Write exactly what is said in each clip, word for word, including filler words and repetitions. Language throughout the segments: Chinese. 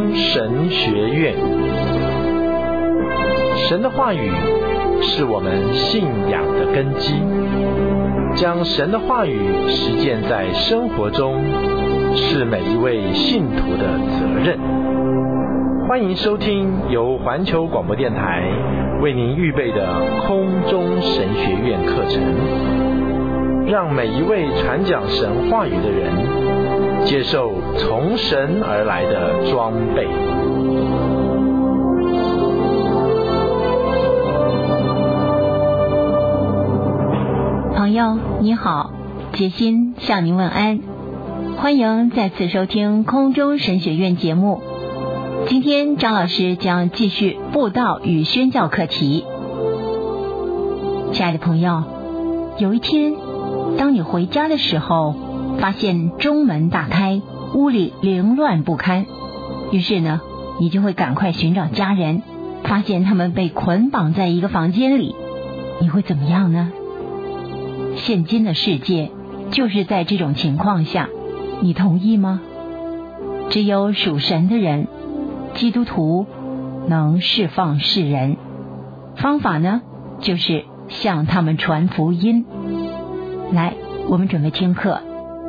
中神学院。神的话语是我们信仰的根基，将神的话语实践在生活中，是每一位信徒的责任。欢迎收听由环球广播电台为您预备的空中神学院课程，让每一位传讲神话语的人接受从神而来的装备。 朋友你好，杰心向您问安，欢迎再次收听空中神学院节目。今天张老师将继续布道与宣教课题。亲爱的朋友，有一天当你回家的时候，发现中门大开，屋里凌乱不堪，于是呢你就会赶快寻找家人，发现他们被捆绑在一个房间里，你会怎么样呢？现今的世界就是在这种情况下，你同意吗？只有属神的人，基督徒能释放世人，方法呢就是向他们传福音。来，我们准备听课。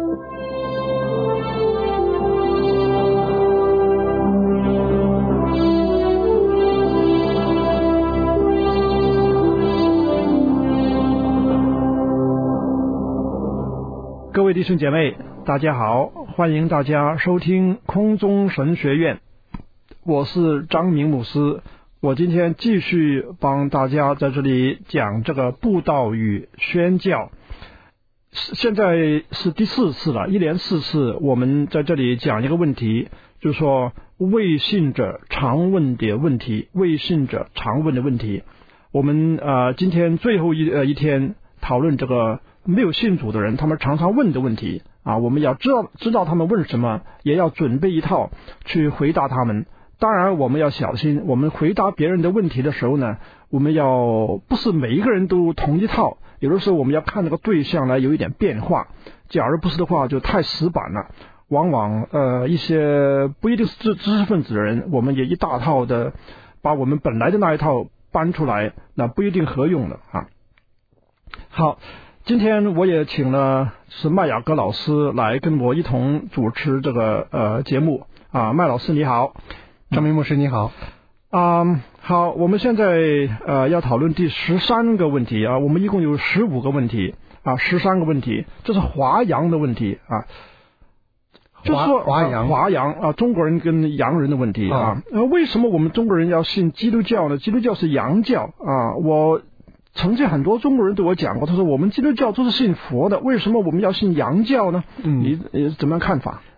各位弟兄姐妹大家好，欢迎大家收听空中神学院，我是张明牧师。我今天继续帮大家在这里讲这个布道与宣教，现在是第四次了，一连四次我们在这里讲一个问题，就是说未信者常问的问题，未信者常问的问题。我们呃今天最后一呃一天讨论这个没有信主的人他们常常问的问题啊，我们要知道知道他们问什么，也要准备一套去回答他们。当然我们要小心，我们回答别人的问题的时候呢，我们要不是每一个人都同一套，有的时候我们要看那个对象来有一点变化，假如不是的话就太死板了，往往呃一些不一定是知知识分子的人，我们也一大套的把我们本来的那一套搬出来，那不一定合用的啊。好，今天我也请了是麦雅各老师来跟我一同主持这个呃节目啊，麦老师你好。 张明牧师你好。 啊、嗯，好，我们现在呃要讨论第十三个问题啊，我们一共有十五个问题啊，十三个问题，这是华洋的问题啊，就是说华洋华洋啊，中国人跟洋人的问题啊。呃、为什么我们中国人要信基督教呢？基督教是洋教啊，我曾经很多中国人对我讲过，他说我们基督教都是信佛的，为什么我们要信洋教呢？嗯，你你怎么样看法？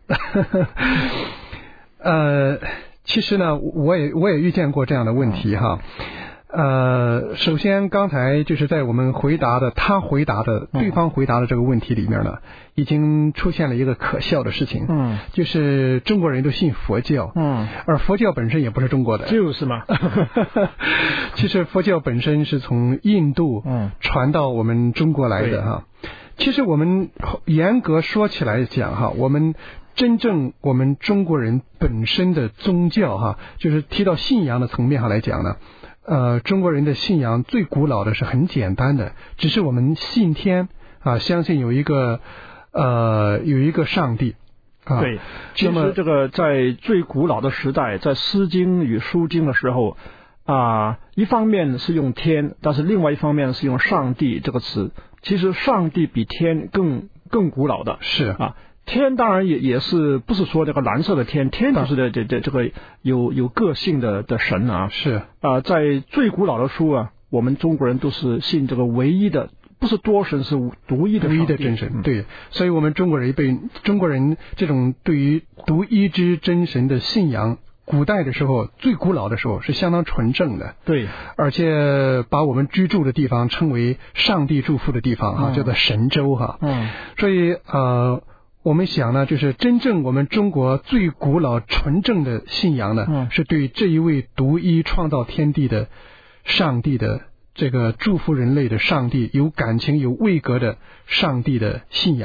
呃。其实呢，我也我也遇见过这样的问题哈。呃，首先刚才就是在我们回答的他回答的对方回答的这个问题里面呢，已经出现了一个可笑的事情，嗯，就是中国人都信佛教，嗯，而佛教本身也不是中国的， 就是嘛。 其实佛教本身是从印度传到我们中国来的哈。其实我们严格说起来讲哈，我们真正我们中国人本身的宗教哈，就是提到信仰的层面上来讲呢，呃，中国人的信仰最古老的是很简单的，只是我们信天啊，相信有一个呃有一个上帝。啊、 对，其实这个在最古老的时代，在诗经与书经的时候啊，一方面是用天，但是另外一方面是用上帝这个词。其实上帝比天更更古老的是啊。天当然也也是不是说这个蓝色的天，天就是这这这这个有有个性的的神啊， 是啊、呃，在最古老的书啊，我们中国人都是信这个唯一的，不是多神，是独一的独一的真神。对，所以我们中国人被中国人这种对于独一之真神的信仰，古代的时候最古老的时候是相当纯正的。 对， 而且把我们居住的地方称为上帝祝福的地方哈、嗯，叫做神州哈。嗯，所以呃。我们想呢，就是真正我们中国最古老纯正的信仰呢，嗯、是对这一位独一创造天地的上帝的这个祝福人类的上帝，有感情有位格的上帝的信仰。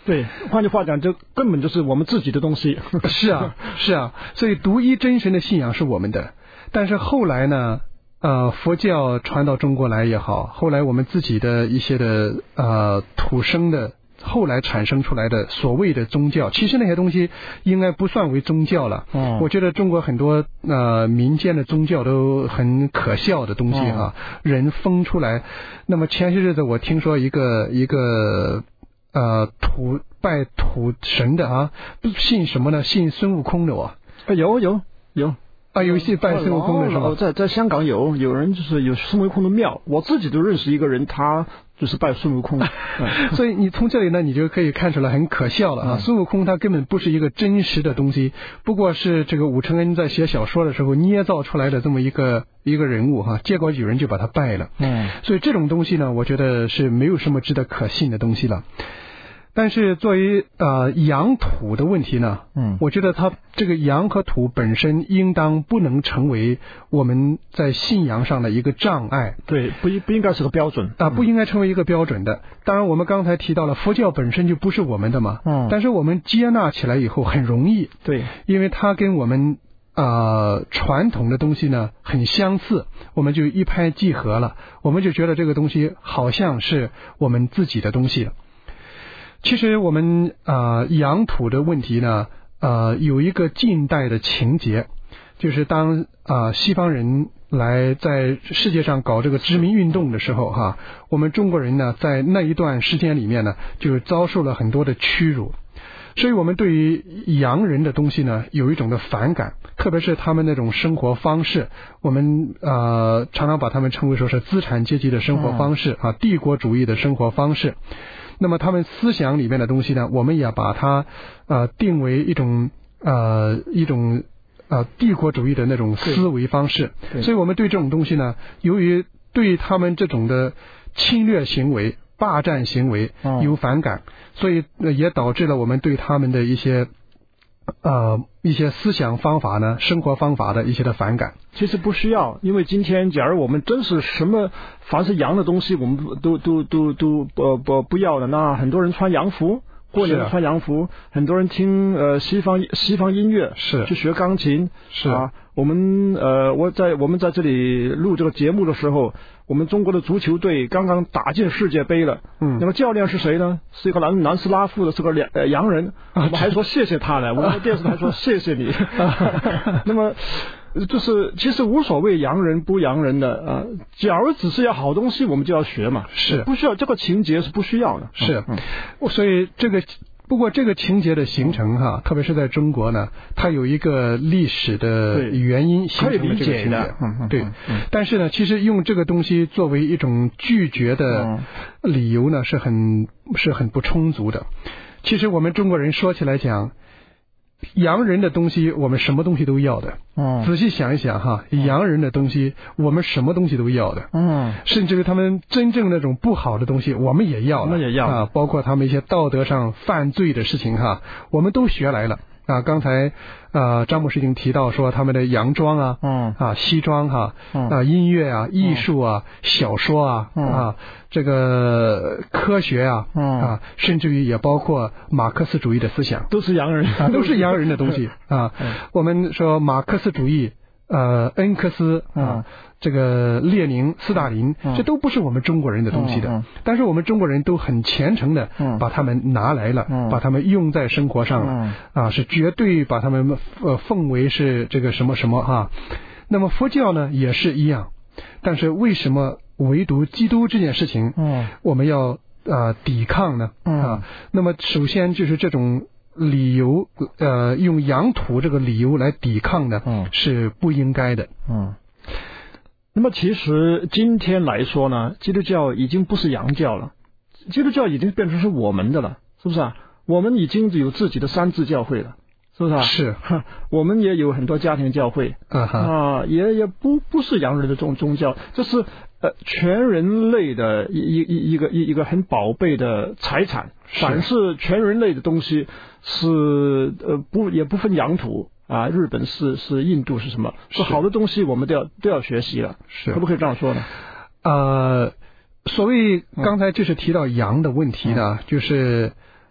对，换句话讲，这根本就是我们自己的东西。 是啊，是啊，所以独一真神的信仰是我们的。但是后来呢，呃，佛教传到中国来也好，后来我们自己的一些的呃土生的。后来产生出来的所谓的宗教，其实那些东西应该不算为宗教了。嗯，我觉得中国很多呃民间的宗教都很可笑的东西啊，嗯、人疯出来。那么前些日子我听说一个一个呃土拜土神的啊，信什么呢？信孙悟空的哦。 有有有。 啊，有信拜孙悟空的是吧？ 在在香港有有人就是有孙悟空的庙，我自己都认识一个人，他就是拜孙悟空。 嗯、所以你从这里呢，你就可以看出来很可笑了啊！嗯、孙悟空他根本不是一个真实的东西，不过是这个武承恩在写小说的时候捏造出来的这么一个一个人物哈、啊，结果有人就把他拜了。嗯，所以这种东西呢，我觉得是没有什么值得可信的东西了。但是作为呃阳土的问题呢，嗯，我觉得它这个阳和土本身应当不能成为我们在信仰上的一个障碍。 对，不不应该是个标准啊，不应该成为一个标准的。当然，我们刚才提到了佛教本身就不是我们的嘛，嗯，但是我们接纳起来以后很容易， 对， 因为它跟我们呃传统的东西呢很相似，我们就一拍即合了，我们就觉得这个东西好像是我们自己的东西了。其实我们呃养土的问题呢，呃有一个近代的情节，就是当啊、呃、西方人来在世界上搞这个殖民运动的时候哈，我们中国人呢在那一段时间里面呢，就遭受了很多的屈辱，所以我们对于洋人的东西呢有一种的反感，特别是他们那种生活方式，我们呃常常把他们称为说是资产阶级的生活方式啊，帝国主义的生活方式。那么他们思想里面的东西呢，我们也把它呃定为一种呃一种呃帝国主义的那种思维方式，所以我们对这种东西呢，由于对他们这种的侵略行为、霸占行为有反感，嗯、所以也导致了我们对他们的一些呃一些思想方法呢、生活方法的一些的反感。 其实不需要，因为今天假如我们真是什么凡是洋的东西，我们都都都都不不不要的，那很多人穿洋服，过年穿洋服，很多人听呃西方西方音乐， 是去学钢琴， 是啊。我们呃我在我们在这里录这个节目的时候，我们中国的足球队刚刚打进世界杯了，嗯，那么教练是谁呢？是一个南南斯拉夫的，是个两呃洋人，我们还说谢谢他呢，我们电视台说谢谢你。那么就是其实无所谓洋人不洋人的啊、呃，假如只是要好东西，我们就要学嘛， 是不需要这个情节是不需要的， 是，嗯、所以这个。不过这个情节的形成哈，特别是在中国呢，它有一个历史的原因形成的这个情节，对。但是呢，其实用这个东西作为一种拒绝的理由呢，是很是很不充足的。其实我们中国人说起来讲，洋人的东西我们什么东西都要的，嗯，仔细想一想哈，洋人的东西我们什么东西都要的，嗯，甚至于他们真正那种不好的东西我们也要了， 我们也要啊，包括他们一些道德上犯罪的事情哈，我们都学来了啊。刚才呃张牧师已经提到说他们的洋装啊，嗯啊西装哈，嗯啊音乐啊艺术啊、嗯、小说啊、嗯、啊这个科学啊，嗯啊甚至于也包括马克思主义的思想， 都是洋人， 啊、都是洋人的东西啊。嗯、我们说马克思主义。呃，恩克斯啊、嗯，这个列宁、斯大林、嗯，这都不是我们中国人的东西的。嗯嗯、但是我们中国人都很虔诚的把他们拿来了，嗯、把他们用在生活上了，嗯、啊，是绝对把他们呃奉为是这个什么什么哈、啊。那么佛教呢也是一样，但是为什么唯独基督这件事情，嗯，我们要呃抵抗呢？嗯、啊，那么首先就是这种。理由呃用洋土这个理由来抵抗呢，嗯，是不应该的。 嗯，那么其实今天来说呢，基督教已经不是洋教了，基督教已经变成是我们的了，是不是啊？我们已经有自己的三自教会了，是不是啊？ 是， 我们也有很多家庭教会，啊、呃，也也不不是洋人的宗宗教，这是呃全人类的一一一一个一一个很宝贝的财产。凡是全人类的东西是呃不也不分洋土啊，日本是是印度是什么，是好的东西我们都要都要学习了， 是可不可以这样说呢？ 呃，所谓刚才就是提到洋的问题呢，嗯、就是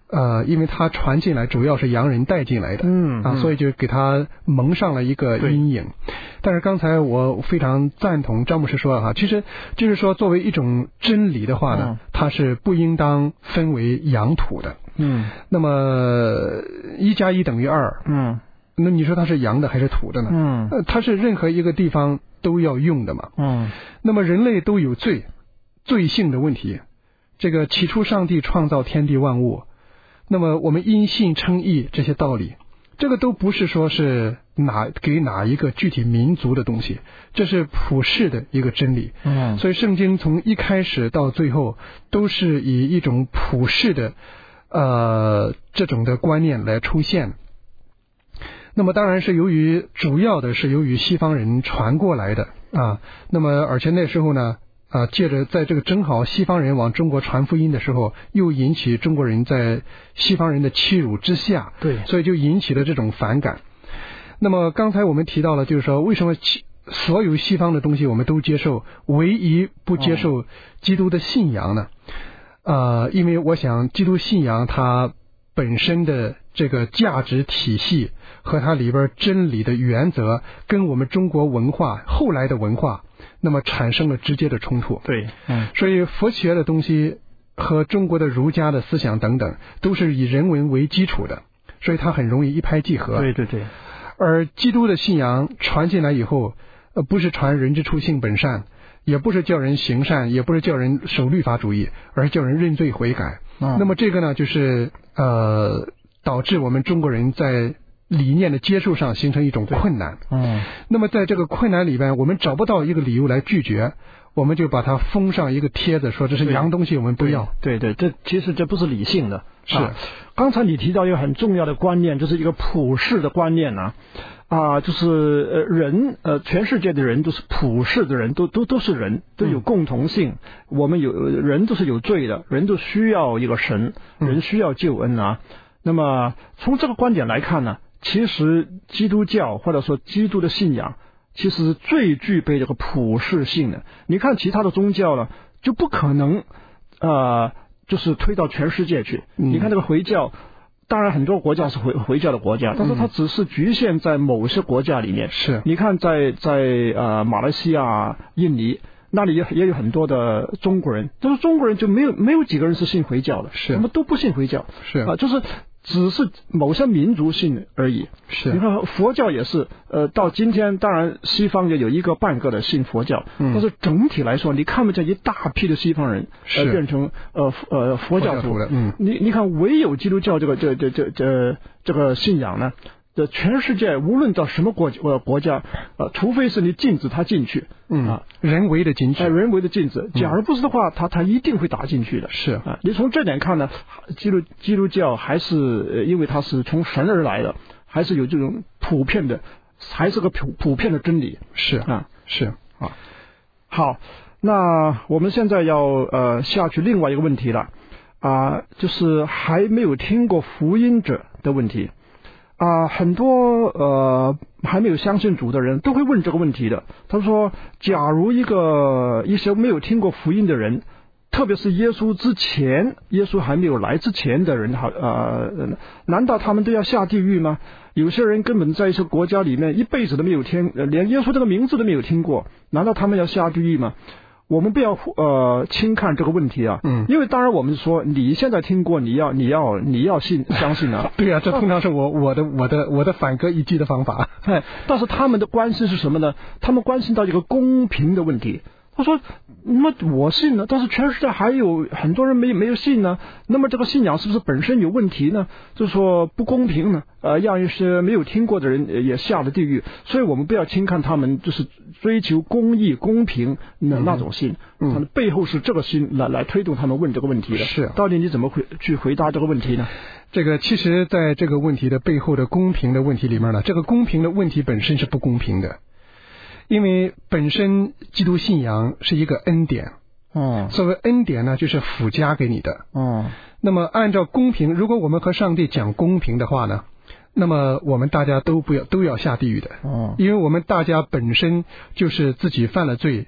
呃，因为它传进来主要是洋人带进来的， 嗯啊，所以就给它蒙上了一个阴影。但是刚才我非常赞同张牧师说的哈，其实就是说作为一种真理的话呢，嗯、它是不应当分为洋土的。 嗯， 那么一加一等于二， 嗯， 那你说它是洋的还是土的呢？ 嗯， 呃，它是任何一个地方都要用的嘛。 嗯， 那么人类都有罪，罪性的问题。这个起初上帝创造天地万物，那么我们因信称义这些道理，这个都不是说是哪给哪一个具体民族的东西，这是普世的一个真理。 嗯， 所以圣经从一开始到最后都是以一种普世的呃这种的观念来出现。那么当然是由于主要的是由于西方人传过来的啊，那么而且那时候呢啊，借着在这个正好西方人往中国传福音的时候，又引起中国人在西方人的欺辱之下， 对， 所以就引起了这种反感。那么刚才我们提到了，就是说为什么所有西方的东西我们都接受，唯一不接受基督的信仰呢？呃，因为我想基督信仰它本身的这个价值体系和它里边真理的原则，跟我们中国文化后来的文化那么产生了直接的冲突。 对，嗯， 所以佛学的东西和中国的儒家的思想等等都是以人文为基础的，所以它很容易一拍即合。 对对对。 而基督的信仰传进来以后，呃，不是传人之初性本善，也不是叫人行善，也不是叫人守律法主义，而是叫人认罪悔改。 嗯， 那么这个呢，就是呃，导致我们中国人在理念的接受上形成一种困难。 嗯， 那么在这个困难里边，我们找不到一个理由来拒绝，我们就把它封上一个贴子，说这是洋东西，我们不要。 对 对, 对，这其实这不是理性的。 是、 啊，刚才你提到一个很重要的观念，就是一个普世的观念呢、啊，啊，就是呃人呃全世界的人都是普世的人，都都都是人，都有共同性。嗯、我们有人都是有罪的，人都需要一个神，人需要救恩啊。嗯、那么从这个观点来看呢，其实基督教或者说基督的信仰，其实最具备这个普世性的。你看其他的宗教呢，就不可能呃。就是推到全世界去。嗯、你看这个回教，当然很多国家是回回教的国家，但是它只是局限在某些国家里面。 是， 你看在在呃马来西亚、印尼那里也也有很多的中国人，但是中国人就没有没有几个人是信回教的， 是， 他们都不信回教。 是啊、呃，就是。只是某些民族性而已。 是， 你看佛教也是，呃，到今天当然西方也有一个半个的信佛教，嗯、但是整体来说，你看不见一大批的西方人呃变成呃呃佛教徒的。嗯， 你你看唯有基督教这个这这这这这个信仰呢，的全世界无论到什么国呃国家，呃，除非是你禁止他进去， 嗯啊，人为的禁止， 哎、呃，人为的禁止，假如不是的话，他他一定会打进去的。 是啊，你从这点看呢，基督基督教还是呃，因为它是从神而来的，还是有这种普遍的，还是个普普遍的真理。 是啊， 是啊。好，那我们现在要呃下去另外一个问题了啊、呃，就是还没有听过福音者的问题。啊、呃，很多呃还没有相信主的人都会问这个问题的。他说，假如一个一些没有听过福音的人，特别是耶稣之前，耶稣还没有来之前的人，好呃，难道他们都要下地狱吗？有些人根本在一些国家里面一辈子都没有听，连耶稣这个名字都没有听过，难道他们要下地狱吗？我们不要呃轻看这个问题啊， 嗯， 因为当然我们说你现在听过，你要你要你要信相信啊， 对啊，这通常是我我的我的我的反戈一击的方法。 哎，但是他们的关心是什么呢？他们关心到一个公平的问题。他说，那么我信了，但是全世界还有很多人没没有信呢，那么这个信仰是不是本身有问题呢？就是说不公平呢？呃，让一些没有听过的人也下了地狱，所以我们不要轻看他们，就是追求公义、公平的那种信， 嗯， 他们背后是这个心来来推动他们问这个问题的。 是， 到底你怎么回去回答这个问题呢？ 这个其实在这个问题的背后的公平的问题里面呢，这个公平的问题本身是不公平的。因为本身基督信仰是一个恩典， 哦， 所谓恩典呢，就是附加给你的， 哦。 那么按照公平，如果我们和上帝讲公平的话呢，那么我们大家都不要都要下地狱的， 哦， 因为我们大家本身就是自己犯了罪，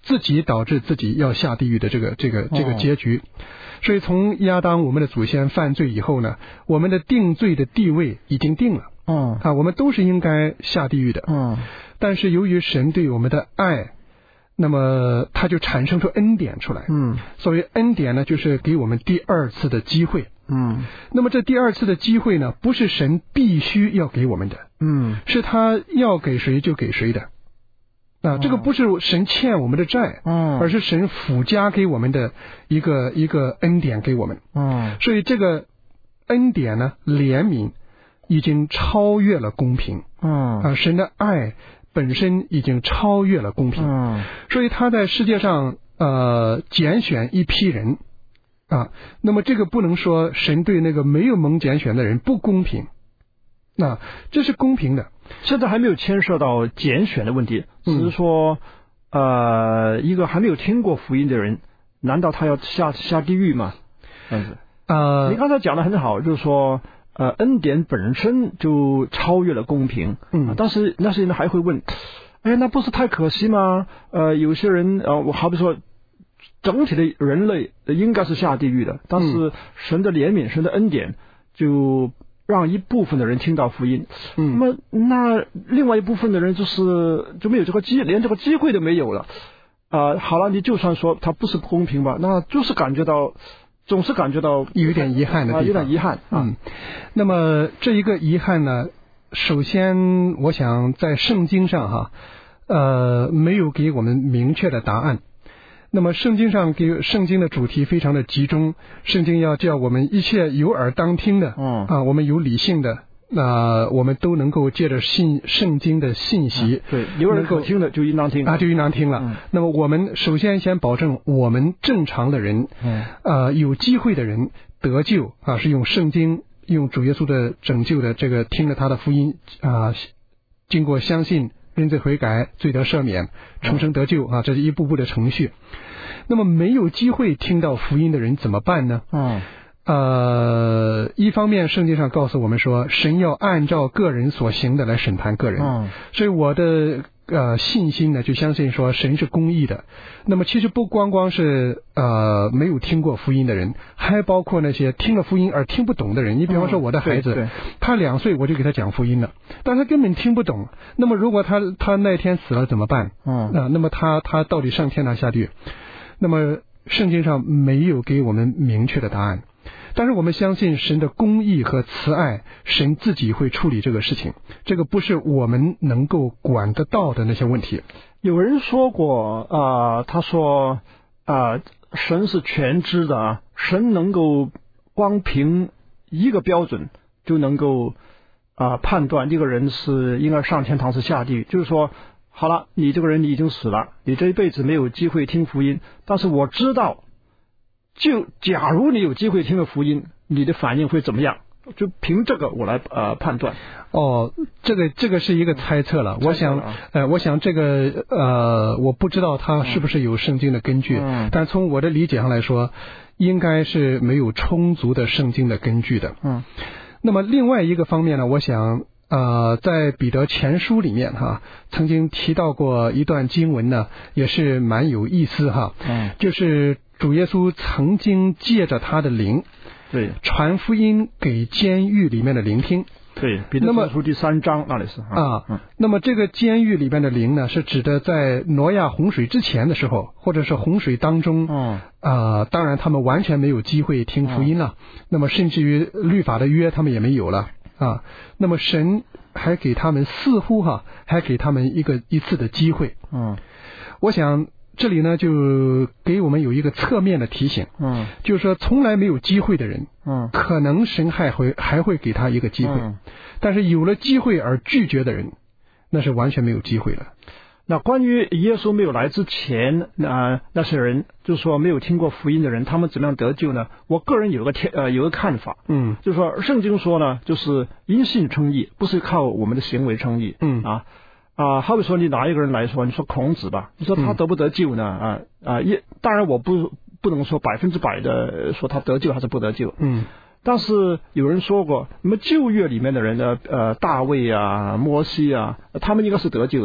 自己导致自己要下地狱的这个这个这个结局。所以从亚当我们的祖先犯罪以后呢，我们的定罪的地位已经定了。 嗯啊，我们都是应该下地狱的。 嗯， 但是由于神对我们的爱，那么他就产生出恩典出来。 嗯， 所谓恩典呢，就是给我们第二次的机会。 嗯， 那么这第二次的机会呢，不是神必须要给我们的， 嗯， 是他要给谁就给谁的。啊，这个不是神欠我们的债， 嗯， 而是神附加给我们的一个一个恩典给我们。 嗯， 所以这个恩典呢，怜悯已经超越了公平。 嗯， 啊，神的爱本身已经超越了公平。 嗯， 所以他在世界上呃拣选一批人啊，那么这个不能说神对那个没有蒙拣选的人不公平，那、啊、这是公平的。 现在还没有牵涉到拣选的问题，只是说、嗯、呃一个还没有听过福音的人，难道他要下下地狱吗？这样子。呃，你刚才讲的很好，就是说呃恩典本身就超越了公平。嗯，但是那些人还会问，哎，那不是太可惜吗？呃，有些人呃，我好比说。整体的人类应该是下地狱的，但是神的怜悯、神的恩典就让一部分的人听到福音。嗯，那么那另外一部分的人就是就没有这个机，连这个机会都没有了。啊、呃，好了，你就算说他不是不公平吧，那就是感觉到总是感觉到有点遗憾的地方， 啊、有点遗憾。 嗯，那么这一个遗憾呢，首先我想在圣经上哈，呃，没有给我们明确的答案。那么圣经上给圣经的主题非常的集中，圣经要叫我们一切有耳当听的，嗯啊，我们有理性的，那、呃、我们都能够借着信圣经的信息， 嗯、对，有耳可听的就应当听啊，就应当听了。嗯、那么我们首先先保证我们正常的人，嗯，呃，有机会的人得救啊，是用圣经，用主耶稣的拯救的这个听了他的福音啊，经过相信。认罪悔改，罪得赦免，重生得救啊，这是一步步的程序。那么没有机会听到福音的人怎么办呢？嗯，呃，一方面圣经上告诉我们说，神要按照个人所行的来审判个人。嗯，所以我的呃信心呢，就相信说神是公义的。那么其实不光光是呃没有听过福音的人，还包括那些听了福音而听不懂的人。你比方说我的孩子，嗯、他两岁我就给他讲福音了，但他根本听不懂。那么如果他他那天死了怎么办？嗯，啊，那么他他到底上天堂下地狱？那么圣经上没有给我们明确的答案。但是我们相信神的公义和慈爱，神自己会处理这个事情，这个不是我们能够管得到的那些问题。 有人说过啊、呃，他说啊、呃，神是全知的啊，神能够光凭一个标准就能够啊、呃、判断这个人是应该上天堂是下地狱。就是说，好了，你这个人你已经死了，你这一辈子没有机会听福音，但是我知道。就假如你有机会听了福音，你的反应会怎么样？就凭这个我来呃判断。 哦，这个这个是一个猜测了。我想呃，我想这个呃，我不知道它是不是有圣经的根据，嗯、但从我的理解上来说，应该是没有充足的圣经的根据的。嗯。那么另外一个方面呢，我想呃，在彼得前书里面哈，曾经提到过一段经文呢，也是蛮有意思哈。嗯。就是主耶稣曾经借着他的灵， 对， 传福音给监狱里面的聆听。 对，彼得前书第三章那里是啊。嗯。那么这个监狱里面的灵呢，是指的在挪亚洪水之前的时候，或者是洪水当中。嗯。啊、呃，当然他们完全没有机会听福音了。嗯、那么甚至于律法的约他们也没有了啊。那么神还给他们似乎哈，还给他们一个一次的机会。嗯。我想。这里呢，就给我们有一个侧面的提醒，嗯，就是说从来没有机会的人，嗯，可能神还会还会给他一个机会，嗯，但是有了机会而拒绝的人，那是完全没有机会了。 那关于耶稣没有来之前，那、呃、那些人，就是说没有听过福音的人，他们怎么样得救呢？我个人有个天呃有个看法，嗯，就是说圣经说呢，就是因信称义，不是靠我们的行为称义，嗯啊。啊，好比说你拿一个人来说，你说孔子吧，你说他得不得救呢？啊啊，也当然我不不能说百分之百的说他得救还是不得救，嗯，但是有人说过，那么旧约里面的人呢，呃，大卫啊、摩西啊，他们应该是得救的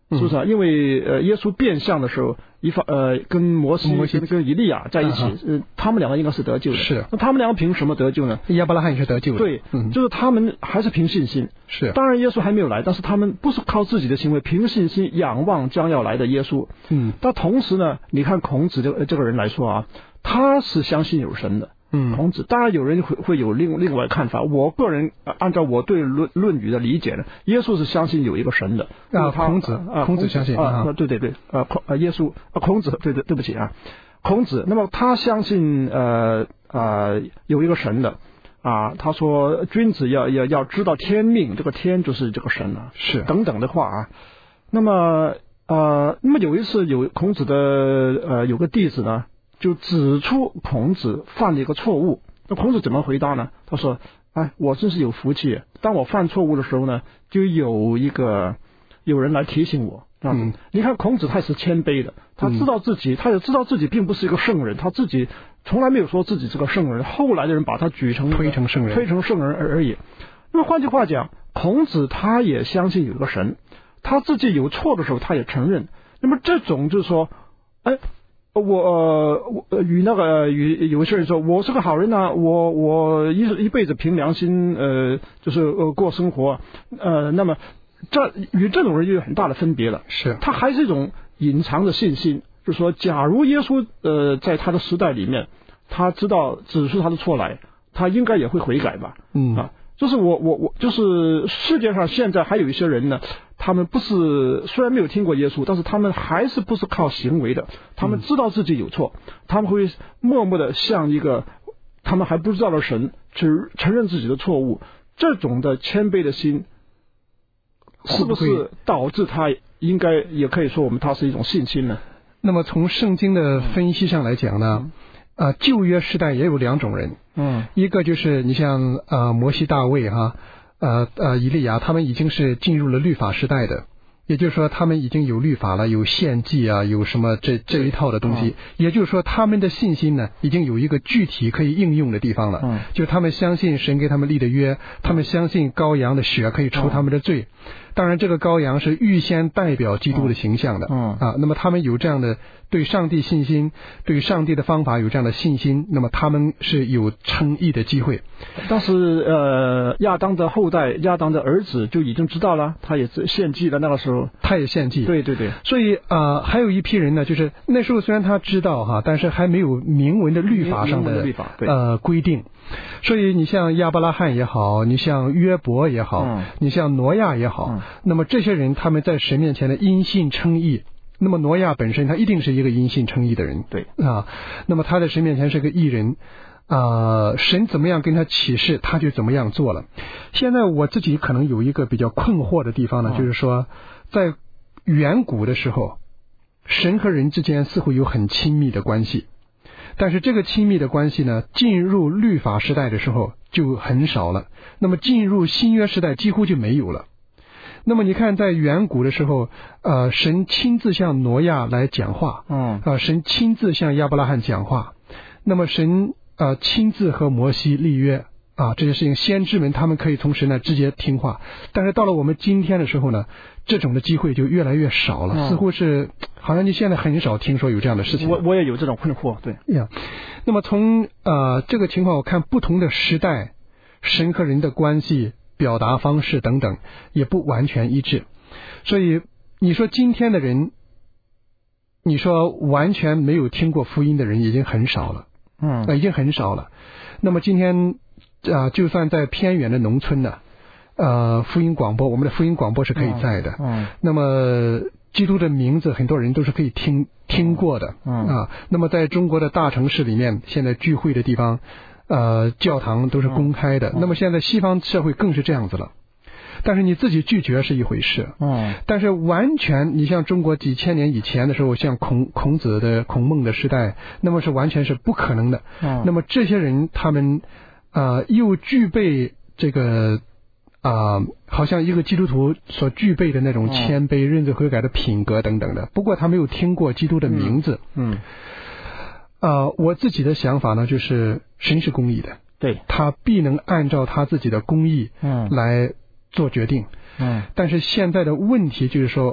是不是啊？因为呃，耶稣变相的时候，一方呃跟摩西、 摩西跟跟以利亚在一起， 嗯呃，他们两个应该是得救的。 是， 那他们两个凭什么得救呢？ 亚伯拉罕也是得救的。 对， 嗯， 就是他们还是凭信心。 是， 当然耶稣还没有来，但是他们不是靠自己的行为，凭信心仰望将要来的耶稣。 嗯， 但同时呢，你看孔子这个这个人来说啊，他是相信有神的。 嗯， 孔子当然有人会会有另另外看法，我个人、呃、按照我对论论语的理解呢，耶稣是相信有一个神的啊，孔子啊， 孔子相信啊，对对对，呃，孔呃耶稣啊，孔子，对对对不起啊，孔子，那么他相信呃呃有一个神的啊，他说君子要要要知道天命，这个天就是这个神啊， 是等等的话啊，那么呃那么有一次有孔子的呃有个弟子呢，就指出孔子犯了一个错误。那孔子怎么回答呢？他说：“哎，我真是有福气，当我犯错误的时候呢，就有一个有人来提醒我。”嗯，你看孔子他是谦卑的，他知道自己，嗯、他也知道自己并不是一个圣人，他自己从来没有说自己是个圣人，后来的人把他举成推成圣人， 推成圣人而已。那么换句话讲，孔子他也相信有一个神，他自己有错的时候他也承认。那么这种就是说，哎。我呃我与那个与有些人说我是个好人呐、啊，我我一一辈子凭良心呃就是呃过生活呃那么这与这种人就有很大的分别了。 是， 他还是一种隐藏的信心，就是说，假如耶稣呃在他的时代里面，他知道指出他的错来，他应该也会悔改吧？ 嗯啊，就是我我我就是世界上现在还有一些人呢。他们不是虽然没有听过耶稣，但是他们还是不是靠行为的，他们知道自己有错，嗯、他们会默默的向一个他们还不知道的神去承认自己的错误。这种的谦卑的心，是不是导致他应该也可以说我们他是一种信心呢？ 那么从圣经的分析上来讲呢，啊、呃，旧约时代也有两种人， 嗯， 一个就是你像啊、呃、摩西、大卫哈。呃呃，以利亚他们已经是进入了律法时代的，也就是说他们已经有律法了，有献祭啊，有什么这这一套的东西。嗯、也就是说他们的信心呢，已经有一个具体可以应用的地方了。嗯，就他们相信神给他们立的约，他们相信羔羊的血可以除他们的罪。嗯、当然，这个羔羊是预先代表基督的形象的。嗯啊，那么他们有这样的对上帝信心，对上帝的方法有这样的信心，那么他们是有称义的机会。 当时呃，亚当的后代，亚当的儿子就已经知道了，他也是献祭了。那个时候， 他也献祭。 对对对。 所以啊、呃，还有一批人呢，就是那时候虽然他知道哈，但是还没有明文的律法上的律法呃规定。所以你像亚伯拉罕也好，你像约伯也好，嗯、你像挪亚也好，嗯、那么这些人他们在神面前的因信称义。那么挪亚本身他一定是一个因信称义的人， 对啊，那么他在神面前是个义人。啊、呃，神怎么样跟他启示，他就怎么样做了。现在我自己可能有一个比较困惑的地方呢，嗯、就是说，在远古的时候，神和人之间似乎有很亲密的关系，但是这个亲密的关系呢，进入律法时代的时候就很少了，那么进入新约时代几乎就没有了。那么你看，在远古的时候，呃，神亲自向挪亚来讲话，嗯，啊、呃，神亲自向亚伯拉罕讲话，那么神。呃，亲自和摩西立约啊，这些事情，先知们他们可以从神那直接听话。但是到了我们今天的时候呢，这种的机会就越来越少了，嗯、似乎是好像你现在很少听说有这样的事情。 我我也有这种困惑，对呀。那么从呃这个情况，我看不同的时代，神和人的关系、表达方式等等，也不完全一致。所以你说今天的人，你说完全没有听过福音的人已经很少了。嗯，那已经很少了。那么今天啊、呃，就算在偏远的农村呢，呃，福音广播，我们的福音广播是可以在的。嗯，嗯那么基督的名字，很多人都是可以听听过的。嗯啊，那么在中国的大城市里面，现在聚会的地方，呃，教堂都是公开的。嗯嗯、那么现在西方社会更是这样子了。但是你自己拒绝是一回事，嗯，但是完全你像中国几千年以前的时候，像孔孔子的孔孟的时代，那么是完全是不可能的。嗯，那么这些人他们啊、呃、又具备这个啊、呃，好像一个基督徒所具备的那种谦卑、认罪悔改的品格等等的。不过他没有听过基督的名字。嗯，啊、呃，我自己的想法呢，就是神是公义的， 对， 他必能按照他自己的公义，嗯，来。做决定，嗯，但是现在的问题就是说，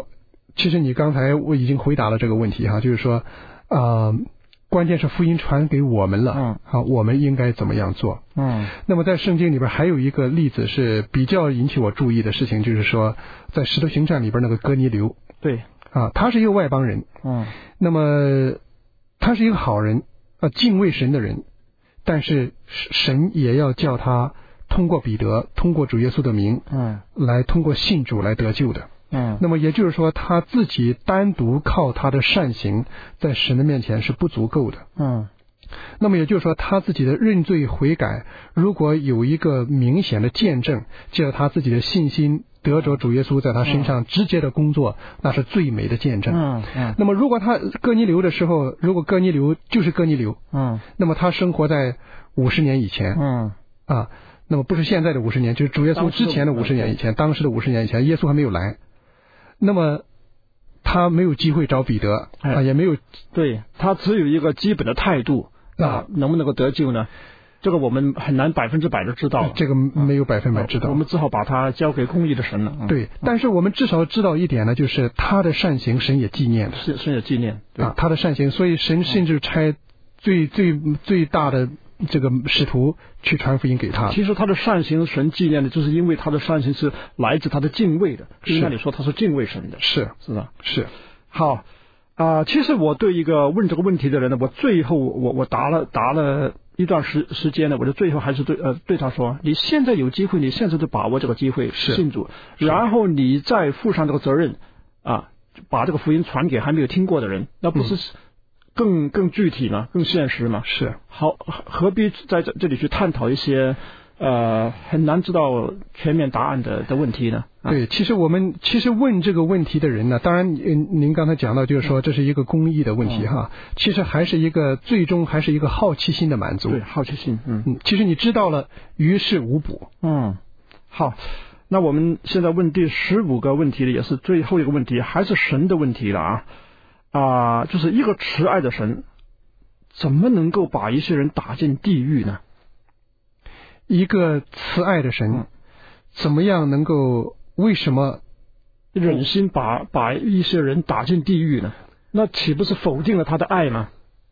其实你刚才我已经回答了这个问题哈，就是说，呃，关键是福音传给我们了，嗯，好，我们应该怎么样做？嗯，那么在圣经里边还有一个例子是比较引起我注意的事情，就是说在使徒行传里边那个哥尼流， 对， 啊，他是一个外邦人，嗯，那么他是一个好人，呃，敬畏神的人，但是神也要叫他通过彼得，通过主耶稣的名，嗯，来通过信主来得救的。嗯，那么也就是说他自己单独靠他的善行在神的面前是不足够的。嗯，那么也就是说他自己的认罪悔改，如果有一个明显的见证，借着他自己的信心得着主耶稣在他身上直接的工作，嗯，那是最美的见证。嗯嗯。那么如果他哥尼流的时候，如果哥尼流就是哥尼流，嗯，那么他生活在五十年以前，嗯啊，那么不是现在的五十年，就是主耶稣之前的五十年以前，当时的五十年以前，耶稣还没有来。那么他没有机会找彼得，哎，啊，也没有， 对，他只有一个基本的态度啊，能不能够得救呢？这个我们很难百分之百的知道， 这个没有百分百知道， 我们只好把它交给公义的神了。嗯， 对，但是我们至少知道一点呢，就是他的善行神也纪念的， 是神也纪念， 对啊，他的善行，所以神甚至差最最最大的这个使徒去传福音给他。 其实他的善行神纪念的，就是因为他的善行是来自他的敬畏的，就像你说他是敬畏神的， 是是的， 是。 好啊，呃，其实我对一个问这个问题的人呢，我最后我我答了答了一段时时间呢，我就最后还是对呃对他说，你现在有机会，你现在就把握这个机会信主，然后你再负上这个责任啊，把这个福音传给还没有听过的人，那不是，嗯，更更具体嘛，更现实嘛。 是， 好，何必在这这里去探讨一些呃很难知道全面答案的的问题呢？ 啊，对，其实我们其实问这个问题的人呢，当然您刚才讲到就是说这是一个公益的问题哈，嗯，其实还是一个最终还是一个好奇心的满足。 对，好奇心，嗯嗯， 其实你知道了，于事无补。 嗯，好，那我们现在问第十五个问题的也是最后一个问题，还是神的问题了啊。啊，呃，就是一个慈爱的神，怎么能够把一些人打进地狱呢？ 一个慈爱的神，嗯，怎么样能够为什么忍心把把一些人打进地狱呢？那岂不是否定了他的爱吗？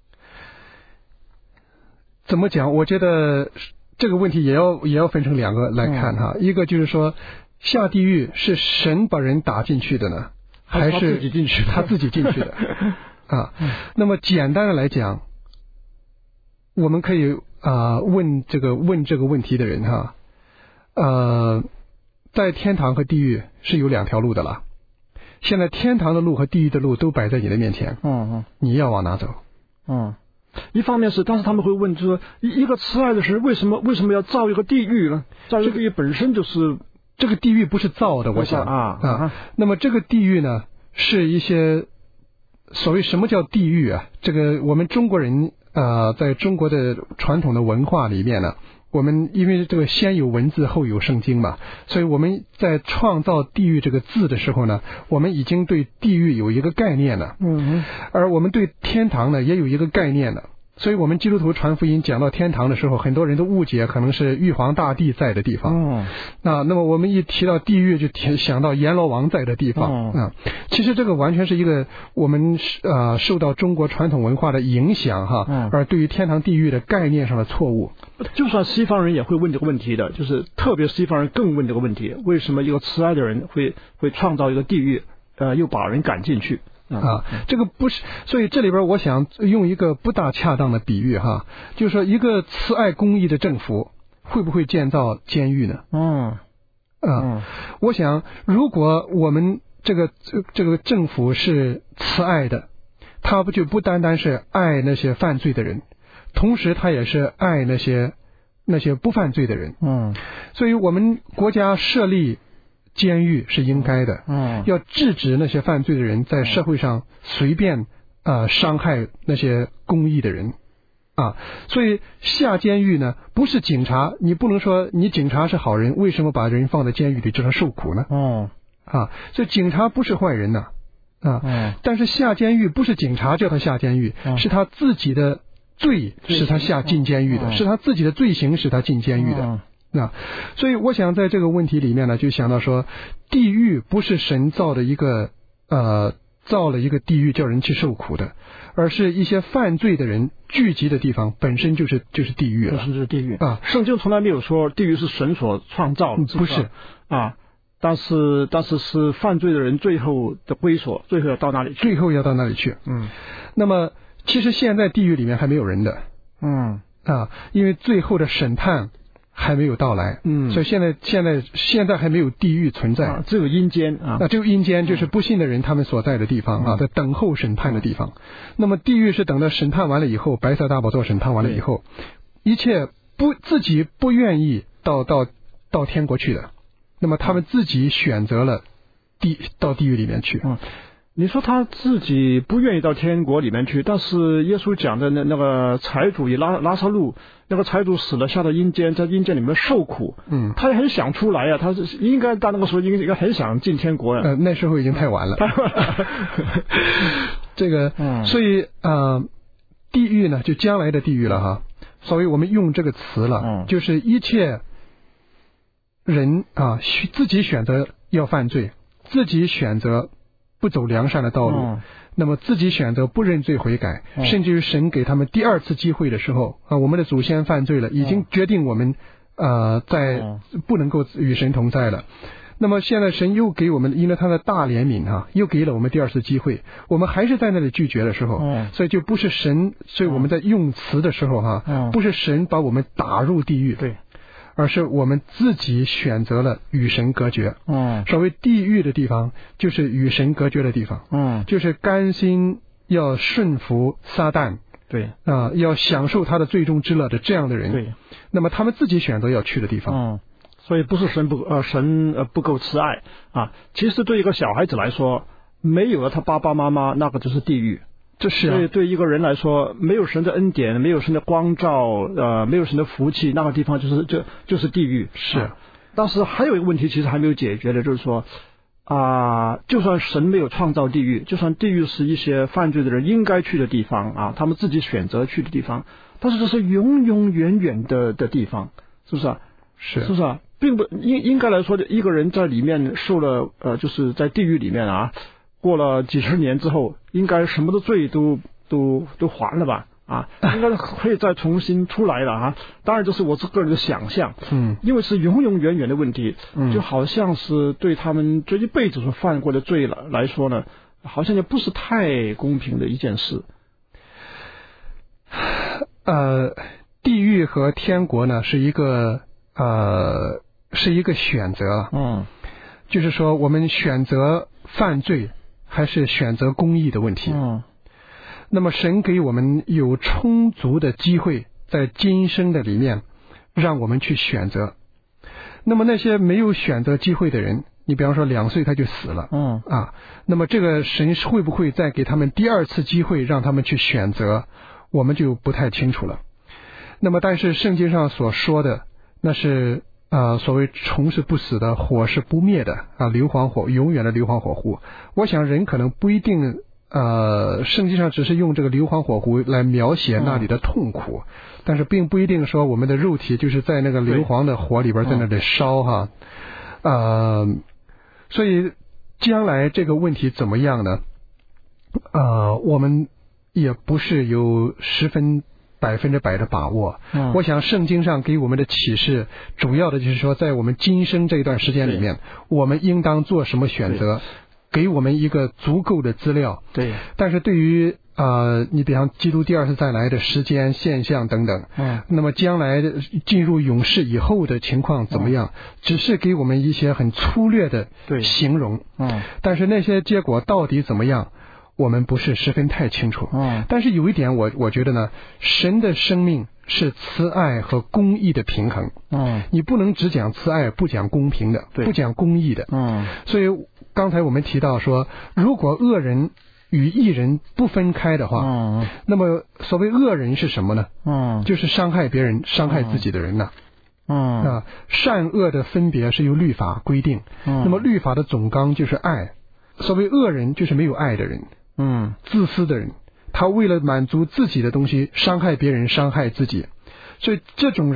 怎么讲？我觉得这个问题也要也要分成两个来看哈，嗯，一个就是说下地狱是神把人打进去的呢？还是他自己进去， 他自己进去的啊。那么简单的来讲，我们可以啊，呃、问这个问这个问题的人哈，呃，在天堂和地狱是有两条路的了。现在天堂的路和地狱的路都摆在你的面前，嗯嗯，你要往哪走？ 嗯，一方面是，但是他们会问，就是一个慈爱的神为什么为什么要造一个地狱呢？造一个地狱本身就是。 这个地狱不是造的，我想啊啊。那么这个地狱呢，是一些所谓什么叫地狱啊？这个我们中国人呃，在中国的传统的文化里面呢，我们因为这个先有文字后有圣经嘛，所以我们在创造地狱这个字的时候呢，我们已经对地狱有一个概念了。嗯，而我们对天堂呢也有一个概念了。所以我们基督徒传福音讲到天堂的时候，很多人都误解可能是玉皇大帝在的地方。嗯，那那么我们一提到地狱，就提想到阎罗王在的地方。嗯，啊，其实这个完全是一个我们呃受到中国传统文化的影响哈，嗯，而对于天堂地狱的概念上的错误。 就算西方人也会问这个问题的，就是特别西方人更问这个问题：为什么一个慈爱的人会会创造一个地狱，呃，又把人赶进去？ 啊，这个不是，所以这里边我想用一个不大恰当的比喻哈，就是说一个慈爱公义的政府会不会建造监狱呢？嗯，啊，嗯，我想如果我们这个这个政府是慈爱的，他不就不单单是爱那些犯罪的人，同时他也是爱那些那些不犯罪的人。嗯，所以我们国家设立监狱是应该的，嗯，要制止那些犯罪的人在社会上随便呃伤害那些公益的人啊，所以下监狱呢不是警察，你不能说你警察是好人，为什么把人放在监狱里让他受苦呢？哦，啊，所以警察不是坏人呐，啊，啊嗯，但是下监狱不是警察叫他下监狱，嗯，是他自己的罪使他下进监狱的，嗯，是他自己的罪行使他进监狱的。嗯那所以我想在这个问题里面呢，就想到说，地狱不是神造的一个呃造了一个地狱叫人去受苦的，而是一些犯罪的人聚集的地方本身就是就是地狱了， 本身就是地狱啊。 圣经从来没有说地狱是神所创造的， 不是啊。但是但是是犯罪的人最后的归所，最后要到哪里去？ 最后要到那里去。 嗯。 那么其实现在地狱里面还没有人的。 嗯。 啊，因为最后的审判还没有到来。嗯。所以现在现在现在还没有地狱存在。 啊、只有阴间啊。 那只有阴间就是不信的人他们所在的地方、嗯、啊，在等候审判的地方。嗯、那么地狱是等到审判完了以后，白色大宝座审判完了以后，一切不自己不愿意到到到天国去的。那么他们自己选择了地到地狱里面去。 嗯，你说他自己不愿意到天国里面去，但是耶稣讲的那那个财主以拉拉撒路，那个财主死了下到阴间，在阴间里面受苦。嗯，他也很想出来呀、啊，他是应该到那个时候应该应该很想进天国呀、啊。 呃，那时候已经太晚了。这个，嗯、所以呃，地狱呢，就将来的地狱了哈。所以我们用这个词了，嗯、就是一切。人啊，自己选择要犯罪，自己选择不走良善的道路，嗯、那么自己选择不认罪悔改，嗯、甚至于神给他们第二次机会的时候啊，我们的祖先犯罪了，已经决定我们呃在不能够与神同在了。那么现在神又给我们，因为他的大怜悯啊，又给了我们第二次机会，我们还是在那里拒绝的时候，嗯、所以就不是神，所以我们在用词的时候哈、啊，嗯、不是神把我们打入地狱。 对。 而是我们自己选择了与神隔绝。嗯，所谓地狱的地方，就是与神隔绝的地方。嗯，就是甘心要顺服撒旦。 对啊、呃，要享受他的最终之乐的这样的人。 对， 那么他们自己选择要去的地方。 嗯，所以不是神不呃神呃不够慈爱啊。其实对一个小孩子来说，没有了他爸爸妈妈，那个就是地狱。 这是、啊、 所以对一个人来说，没有神的恩典，没有神的光照，呃，没有神的福气，那个地方就是就就是地狱。 是、 啊，但是还有一个问题，其实还没有解决的，就是说啊、呃，就算神没有创造地狱，就算地狱是一些犯罪的人应该去的地方啊，他们自己选择去的地方，但是这是永永远远的的地方，是不是啊？ 是， 是不是啊？并不应应该来说，一个人在里面受了呃，就是在地狱里面啊。过了几十年之后，应该什么的罪都都都还了吧？啊，应该可以再重新出来了啊！当然，这是我个人的想象。嗯，因为是永永远远的问题，嗯，就好像是对他们这一辈子所犯过的罪了来说呢，好像也不是太公平的一件事。 呃，地狱和天国呢，是一个呃，是一个选择。嗯，就是说我们选择犯罪。还是选择公义的问题。嗯，那么神给我们有充足的机会，在今生的里面，让我们去选择。那么那些没有选择机会的人，你比方说两岁他就死了。嗯啊，那么这个神会不会再给他们第二次机会，让他们去选择，我们就不太清楚了。那么但是圣经上所说的，那是。呃，所谓虫是不死的，火是不灭的啊，硫磺火永远的硫磺火湖。我想人可能不一定，呃，圣经上只是用这个硫磺火湖来描写那里的痛苦，嗯、但是并不一定说我们的肉体就是在那个硫磺的火里边在那里烧哈。呃，所以将来这个问题怎么样呢？呃，我们也不是有十分。百分之百的把握。嗯，我想圣经上给我们的启示，主要的就是说，在我们今生这一段时间里面，我们应当做什么选择，给我们一个足够的资料。 对。 但是对于呃，你比方基督第二次再来的时间、现象等等，嗯，那么将来进入永世以后的情况怎么样，嗯、只是给我们一些很粗略的形容。嗯。但是那些结果到底怎么样？我们不是十分太清楚，嗯，但是有一点我我觉得呢，神的生命是慈爱和公义的平衡，嗯，你不能只讲慈爱不讲公平的，不讲公义的，嗯，所以刚才我们提到说，如果恶人与义人不分开的话，嗯，那么所谓恶人是什么呢？嗯，就是伤害别人、伤害自己的人呢。嗯啊，善恶的分别是由律法规定，嗯，那么律法的总纲就是爱，所谓恶人就是没有爱的人。嗯，自私的人，他为了满足自己的东西，伤害别人，伤害自己，所以这种人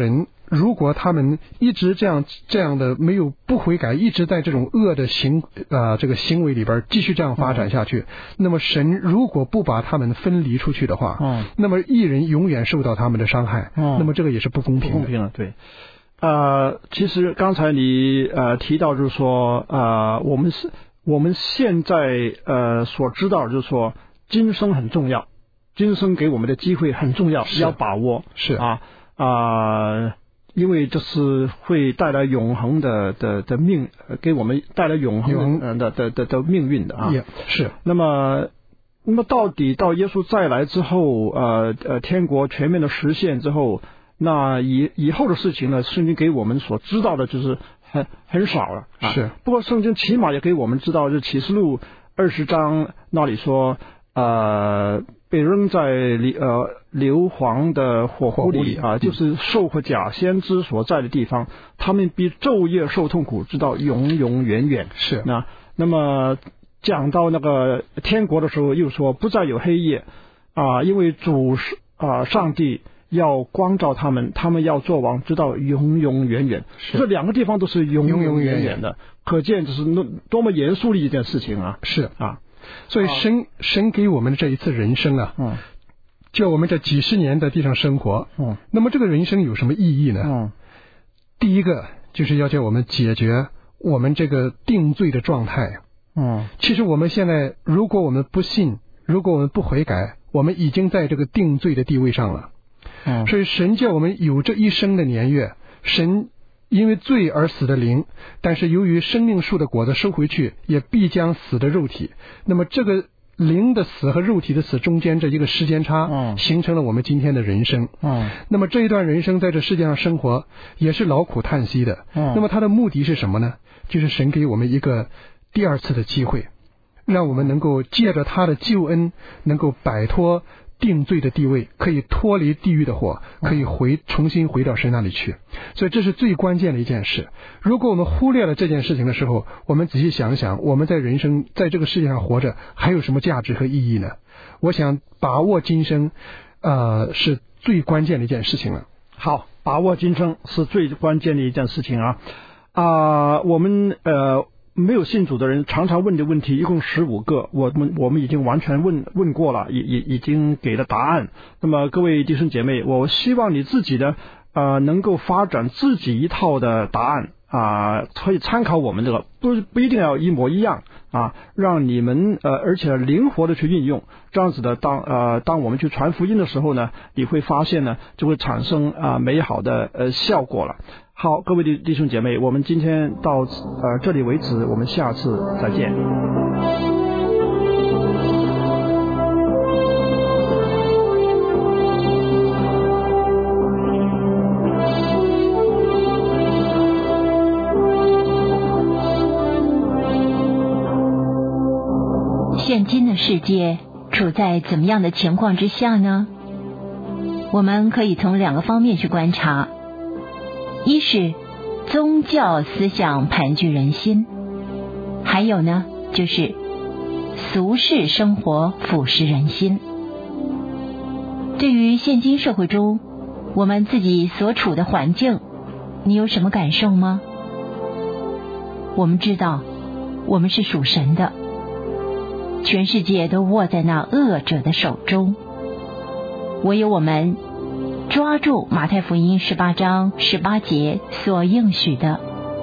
如果他们一直这样这样的没有不悔改，一直在这种恶的行啊、呃、这个行为里边继续这样发展下去，嗯、那么神如果不把他们分离出去的话，嗯，那么义人永远受到他们的伤害，嗯，那么这个也是不公平的。 不公平了，对。呃，其实刚才你呃提到就是说，呃，我们是我们现在呃所知道就是说，今生很重要，今生给我们的机会很重要，要把握， 是啊啊。呃因为这是会带来永恒的的的命，给我们带来永恒的的的的的命运的啊。 是。 那么，那么到底到耶稣再来之后，呃呃，天国全面的实现之后，那以以后的事情呢，圣经给我们所知道的就是很很少了啊。 是。 不过圣经起码也给我们知道，就启示录二十章那里说，呃。被扔在呃硫磺的火湖里啊，就是兽和假先知所在的地方，他们比昼夜受痛苦，直到永永远远。 是。 那那么讲到那个天国的时候，又说不再有黑夜啊，因为主啊上帝要光照他们，他们要做王，直到永永远远。这两个地方都是永永远远的，可见这是多么严肃的一件事情啊！ 是啊。 所以神、哦、神给我们这一次人生啊，嗯，就我们这几十年在地上生活，嗯，那么这个人生有什么意义呢？嗯，第一个就是要叫我们解决我们这个定罪的状态。嗯，其实我们现在，如果我们不信，如果我们不悔改，我们已经在这个定罪的地位上了。嗯，所以神叫我们有这一生的年月，神。因为罪而死的灵，但是由于生命树的果子收回去，也必将死的肉体。那么这个灵的死和肉体的死中间这一个时间差，嗯，形成了我们今天的人生。嗯，那么这一段人生在这世界上生活，也是劳苦叹息的。嗯，那么它的目的是什么呢？就是神给我们一个第二次的机会，让我们能够借着他的救恩，能够摆脱定罪的地位，可以脱离地狱的火，可以回重新回到神那里去。所以这是最关键的一件事。如果我们忽略了这件事情的时候，我们仔细想想，我们在人生在这个世界上活着还有什么价值和意义呢？我想把握今生呃是最关键的一件事情了。 好，把握今生是最关键的一件事情啊啊、呃、我们呃没有信主的人常常问的问题一共十五个，我们我们已经完全问问过了，也也已经给了答案。那么各位弟兄姐妹，我希望你自己的呃能够发展自己一套的答案啊、呃，可以参考我们这个，不不一定要一模一样啊，让你们呃而且灵活的去运用，这样子的当呃当我们去传福音的时候呢，你会发现呢就会产生啊、呃、美好的呃效果了。好，各位弟弟兄姐妹，我们今天到呃这里为止，我们下次再见。 现今的世界处在怎么样的情况之下呢？我们可以从两个方面去观察。一是宗教思想盘踞人心，还有呢就是俗世生活腐蚀人心。对于现今社会中我们自己所处的环境，你有什么感受吗？我们知道我们是属神的，全世界都握在那恶者的手中，唯有我们抓住马太福音十八章十八节所应许的，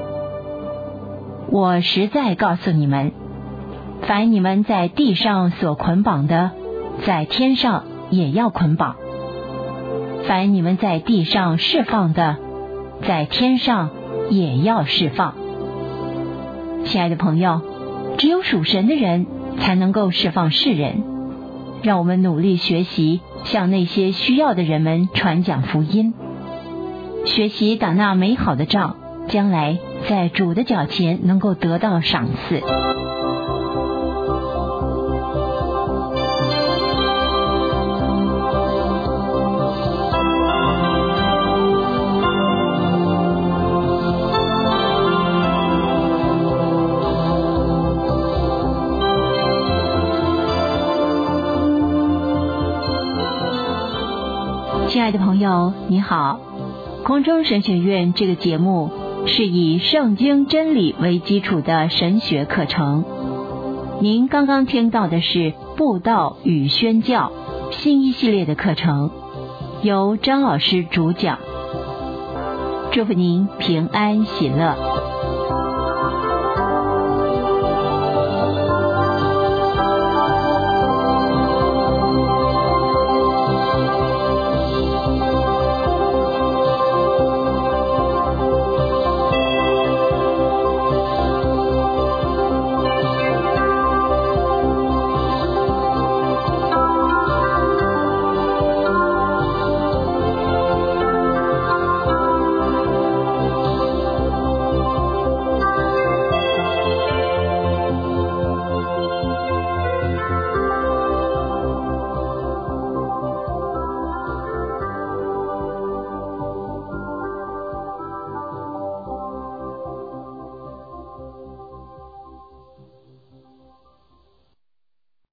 我实在告诉你们，凡你们在地上所捆绑的，在天上也要捆绑；凡你们在地上释放的，在天上也要释放。亲爱的朋友，只有属神的人才能够释放世人。让我们努力学习，向那些需要的人们传讲福音，学习打那美好的仗，将来在主的脚前能够得到赏赐。亲爱的朋友，你好， 空中神学院这个节目是以圣经真理为基础的神学课程。您刚刚听到的是布道与宣教新一系列的课程，由张老师主讲。祝福您平安喜乐。